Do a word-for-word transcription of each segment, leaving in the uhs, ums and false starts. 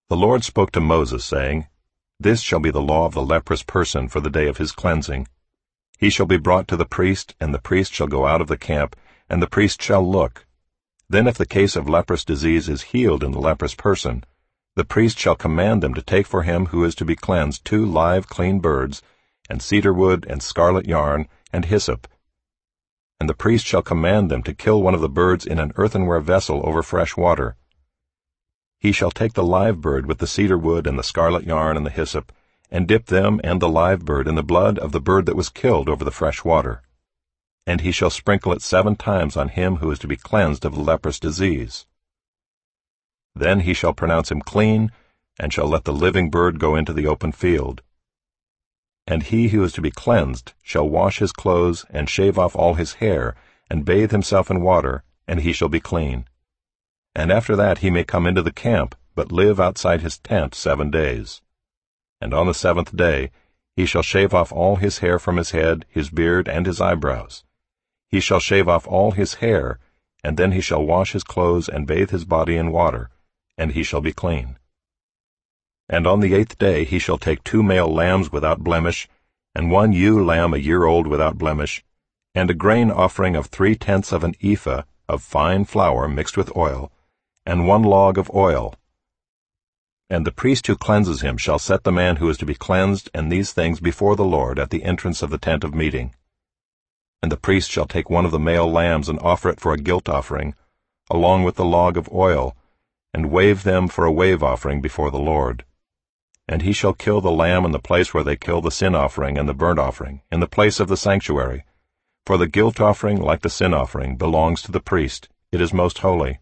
The Lord spoke to Moses, saying, This shall be the law of the leprous person for the day of his cleansing. He shall be brought to the priest, and the priest shall go out of the camp, and the priest shall look. Then if the case of leprous disease is healed in the leprous person, the priest shall command them to take for him who is to be cleansed two live clean birds, and cedar wood, and scarlet yarn, and hyssop. And the priest shall command them to kill one of the birds in an earthenware vessel over fresh water. He shall take the live bird with the cedar wood and the scarlet yarn and the hyssop, and dip them and the live bird in the blood of the bird that was killed over the fresh water. And he shall sprinkle it seven times on him who is to be cleansed of the leprous disease. Then he shall pronounce him clean, and shall let the living bird go into the open field. And he who is to be cleansed shall wash his clothes, and shave off all his hair, and bathe himself in water, and he shall be clean. And after that he may come into the camp, but live outside his tent seven days. And on the seventh day he shall shave off all his hair from his head, his beard, and his eyebrows. He shall shave off all his hair, and then he shall wash his clothes and bathe his body in water, and he shall be clean. And on the eighth day he shall take two male lambs without blemish, and one ewe lamb a year old without blemish, and a grain offering of three-tenths of an ephah of fine flour mixed with oil, and one log of oil. And the priest who cleanses him shall set the man who is to be cleansed and these things before the Lord at the entrance of the tent of meeting. And the priest shall take one of the male lambs and offer it for a guilt offering, along with the log of oil, and wave them for a wave offering before the Lord. And he shall kill the lamb in the place where they kill the sin offering and the burnt offering, in the place of the sanctuary. For the guilt offering, like the sin offering, belongs to the priest. It is most holy.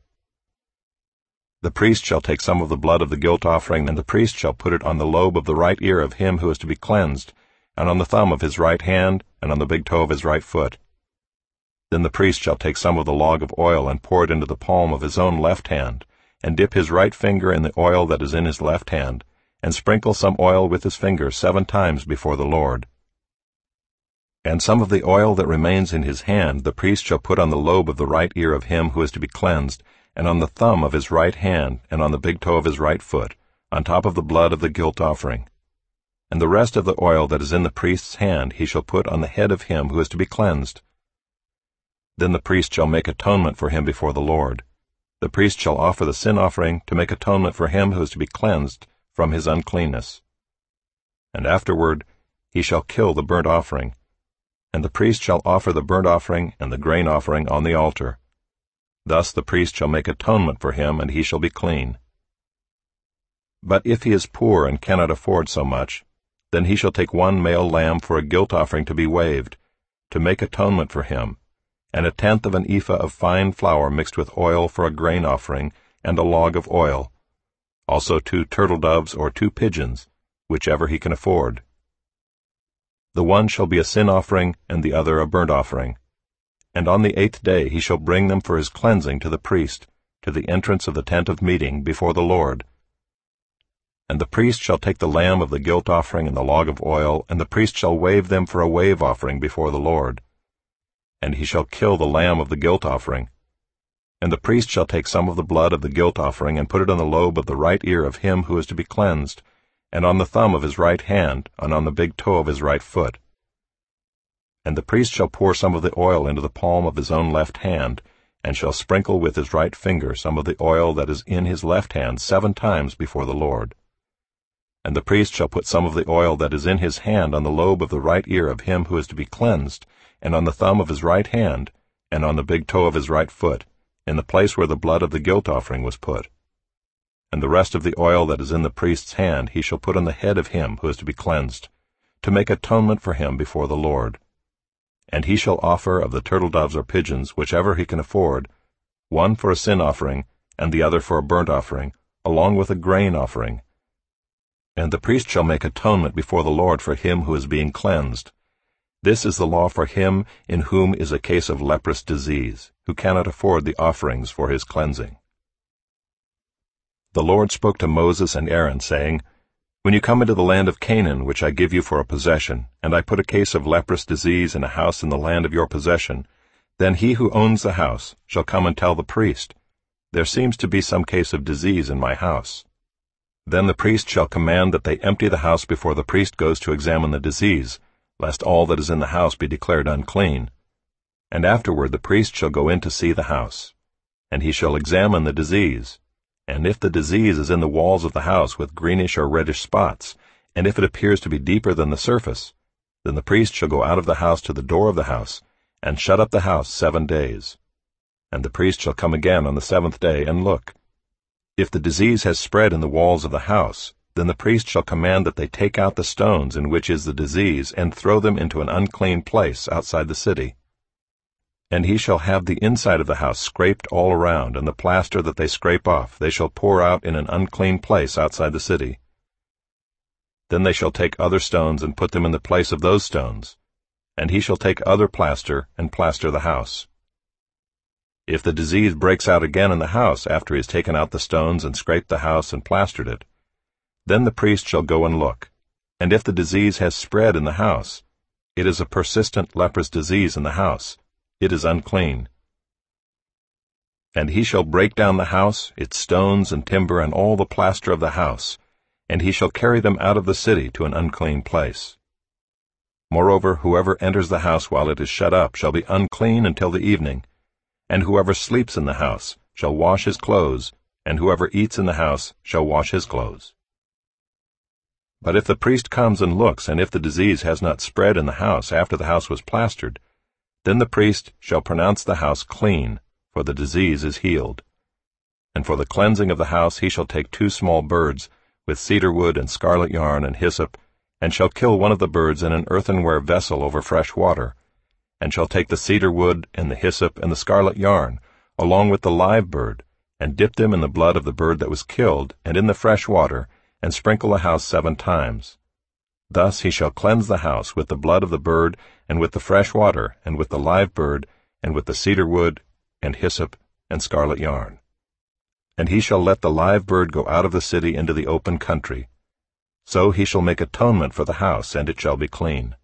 The priest shall take some of the blood of the guilt offering, and the priest shall put it on the lobe of the right ear of him who is to be cleansed, and on the thumb of his right hand, and on the big toe of his right foot. Then the priest shall take some of the log of oil and pour it into the palm of his own left hand, and dip his right finger in the oil that is in his left hand, and sprinkle some oil with his finger seven times before the Lord. And some of the oil that remains in his hand the priest shall put on the lobe of the right ear of him who is to be cleansed, and on the thumb of his right hand, and on the big toe of his right foot, on top of the blood of the guilt offering. And the rest of the oil that is in the priest's hand he shall put on the head of him who is to be cleansed. Then the priest shall make atonement for him before the Lord. The priest shall offer the sin offering to make atonement for him who is to be cleansed from his uncleanness. And afterward he shall kill the burnt offering, and the priest shall offer the burnt offering and the grain offering on the altar. Thus the priest shall make atonement for him, and he shall be clean. But if he is poor and cannot afford so much, then he shall take one male lamb for a guilt offering to be waved, to make atonement for him, and a tenth of an ephah of fine flour mixed with oil for a grain offering, and a log of oil, also two turtle doves or two pigeons, whichever he can afford. The one shall be a sin offering, and the other a burnt offering. And on the eighth day he shall bring them for his cleansing to the priest, to the entrance of the tent of meeting before the Lord. And the priest shall take the lamb of the guilt offering and the log of oil, and the priest shall wave them for a wave offering before the Lord. And he shall kill the lamb of the guilt offering. And the priest shall take some of the blood of the guilt offering and put it on the lobe of the right ear of him who is to be cleansed, and on the thumb of his right hand, and on the big toe of his right foot. And the priest shall pour some of the oil into the palm of his own left hand, and shall sprinkle with his right finger some of the oil that is in his left hand seven times before the Lord. And the priest shall put some of the oil that is in his hand on the lobe of the right ear of him who is to be cleansed, and on the thumb of his right hand, and on the big toe of his right foot, in the place where the blood of the guilt offering was put. And the rest of the oil that is in the priest's hand he shall put on the head of him who is to be cleansed, to make atonement for him before the Lord. And he shall offer of the turtle doves or pigeons, whichever he can afford, one for a sin offering, and the other for a burnt offering, along with a grain offering. And the priest shall make atonement before the Lord for him who is being cleansed. This is the law for him in whom is a case of leprous disease, who cannot afford the offerings for his cleansing. The Lord spoke to Moses and Aaron, saying, When you come into the land of Canaan, which I give you for a possession, and I put a case of leprous disease in a house in the land of your possession, then he who owns the house shall come and tell the priest, There seems to be some case of disease in my house. Then the priest shall command that they empty the house before the priest goes to examine the disease, lest all that is in the house be declared unclean. And afterward the priest shall go in to see the house. And he shall examine the disease. And if the disease is in the walls of the house with greenish or reddish spots, and if it appears to be deeper than the surface, then the priest shall go out of the house to the door of the house, and shut up the house seven days. And the priest shall come again on the seventh day and look. If the disease has spread in the walls of the house, then the priest shall command that they take out the stones in which is the disease, and throw them into an unclean place outside the city. And he shall have the inside of the house scraped all around, and the plaster that they scrape off they shall pour out in an unclean place outside the city. Then they shall take other stones and put them in the place of those stones, and he shall take other plaster and plaster the house. If the disease breaks out again in the house after he has taken out the stones and scraped the house and plastered it, then the priest shall go and look, and if the disease has spread in the house, it is a persistent leprous disease in the house, it is unclean. And he shall break down the house, its stones and timber and all the plaster of the house, and he shall carry them out of the city to an unclean place. Moreover, whoever enters the house while it is shut up shall be unclean until the evening, and whoever sleeps in the house shall wash his clothes, and whoever eats in the house shall wash his clothes. But if the priest comes and looks, and if the disease has not spread in the house after the house was plastered, then the priest shall pronounce the house clean, for the disease is healed. And for the cleansing of the house he shall take two small birds, with cedar wood and scarlet yarn and hyssop, and shall kill one of the birds in an earthenware vessel over fresh water, and shall take the cedar wood and the hyssop and the scarlet yarn, along with the live bird, and dip them in the blood of the bird that was killed, and in the fresh water, and sprinkle the house seven times. Thus he shall cleanse the house with the blood of the bird, and with the fresh water, and with the live bird, and with the cedar wood, and hyssop, and scarlet yarn. And he shall let the live bird go out of the city into the open country. So he shall make atonement for the house, and it shall be clean.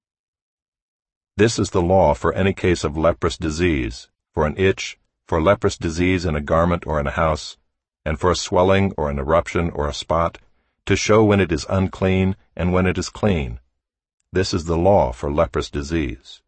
This is the law for any case of leprous disease, for an itch, for leprous disease in a garment or in a house, and for a swelling or an eruption or a spot, to show when it is unclean and when it is clean. This is the law for leprous disease.